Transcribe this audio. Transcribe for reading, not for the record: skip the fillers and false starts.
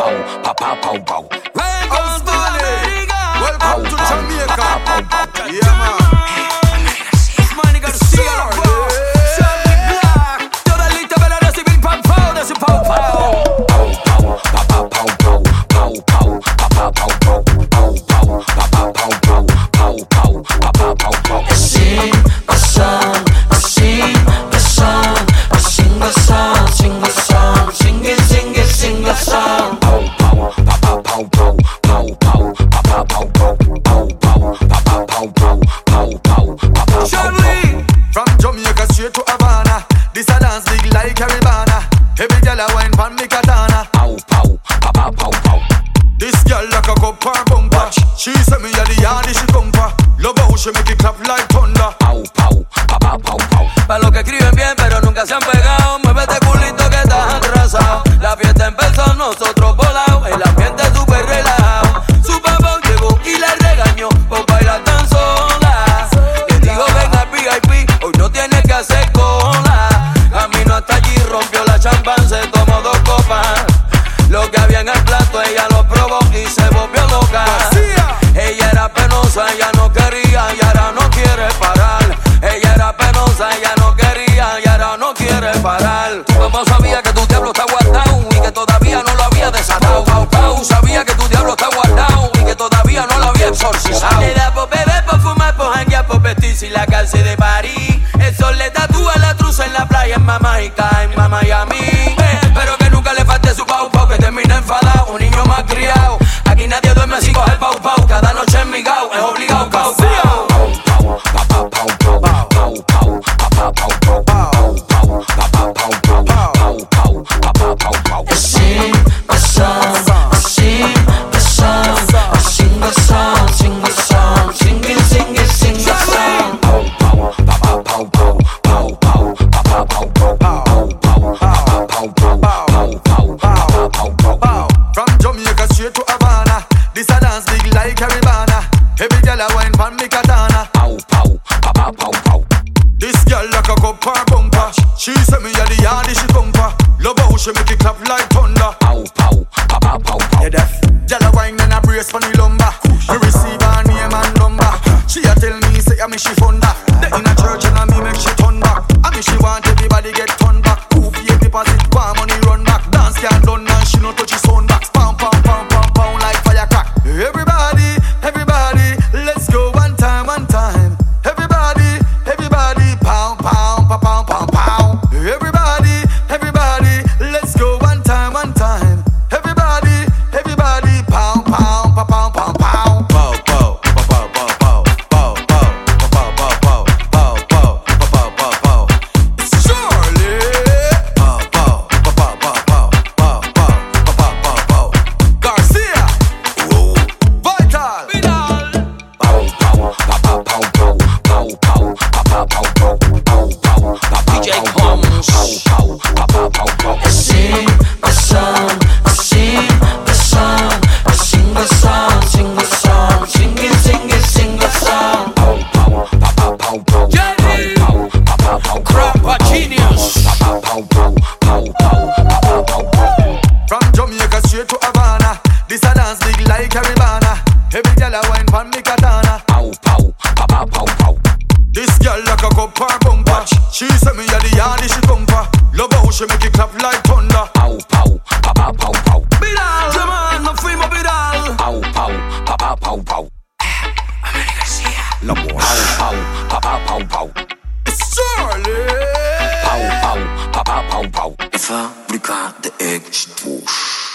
pow, pow, pow, pow. Welcome to America. Welcome to Jamaica. Yeah, man. It's Manny Garcia. Shelby Black. Doralito para recibir pow, pow, de su pow, pow. Pow, pow, pow, pow, pow, pow, pow, pow, pow, pow, pow, pow, pow, pow, pow, pow, pow, pow, pow. Sing a song, sing a song, sing a song, sing a song, sing it, sing it, sing a song. Pow, pow, pow, pow, pow, pow, pow, pow, pow, pow, pow, pow, pow, pow, pow, pow, pow. Charlie, from Jamaica straight to Havana. This a dance big like Caribana. Every girl a wine pan me katana. Pow, pow, pow, pow, pow. This girl like a cup her bumper. She say me a the yardy she come for. Love how she make it clap like thunder. Pow, pow, pow, pow, pow. Pa' los que escriben bien pero nunca se han pegado, muévete culito que estás atrasado. La fiesta empezó, nosotros volados, el ambiente súper relajado. Su papá llegó y le regañó por bailar tan sola. Le dijo ven al VIP, hoy no tienes que hacer cola. Camino hasta allí, rompió la champán, se tomó 2 copas. Lo que había en el plato ella lo probó y se volvió loca. Ella era penosa, ella no quería y ahora no quiere parar. Ella era penosa, ella no quería y ahora no quiere parar. Tu papá sabía que tu diablo está guardado y que todavía no lo había desatado. Pau, sabía que tu diablo está guardado y que todavía no lo había exorcizado. Le da por beber, por fumar, por janguear, por vestirse y la calce de París. El sol le tatúa la truza en la playa en Mamaica, en Miami. Pero que nunca le falte su pau pau, que termina enfadado, un niño más criado. Aquí nadie duerme sin coger pau pau, cada noche en mi gao, es obligado pau pau. Sing a song, sing a song, sing a song, sing a song, sing it, sing it, sing a song. From Jamaica straight to Havana. This a dance big like Caribana. Every girl a wine pan me katana. This girl like a cup her bumper. She say me a the yardy she come for. Love how she make it clap like thunder. You deaf? Girl a wine and a brace pon the lumber. Me receive her name and number. She a tell me say me she funda. They in a church and a me make she turn back. I mean she want everybody get turned back. Who pay deposit, want money run back. Dance can't done and she no touch his own back. Pound, pound, pound, pound, pound like firecrack. Everybody, everybody, let's go one time, one time. Everybody, everybody, pound, pound, pound, pound, pound, pound. Everybody, everybody, let's go one time, one time. Everybody, everybody, pound, pound, pound, pound, pound, pound. Pow, pow, pow, pow, pow, pow, pow, pow, pow, pow, pow, pow, pow, pow. It's Charlie. Pow, pow, pow, pow, pow, pow, pow, pow, pow, pow. Garcia. Whoa. Vital. DJ Combs. Sing a song, sing a song, sing a song, sing a song, sing it, sing it, sing a song. Jenny. Crapa Genius. From Jamaica straight to Havana. This a dance big like Caribana. Every girl a wine pan me katana. This girl like a cup her bumper. She say me a the yardy she come for. Love how she make it clap like thunder. Bidal, come on, no free my Bidal. It's Charlie. Fabrica de X2.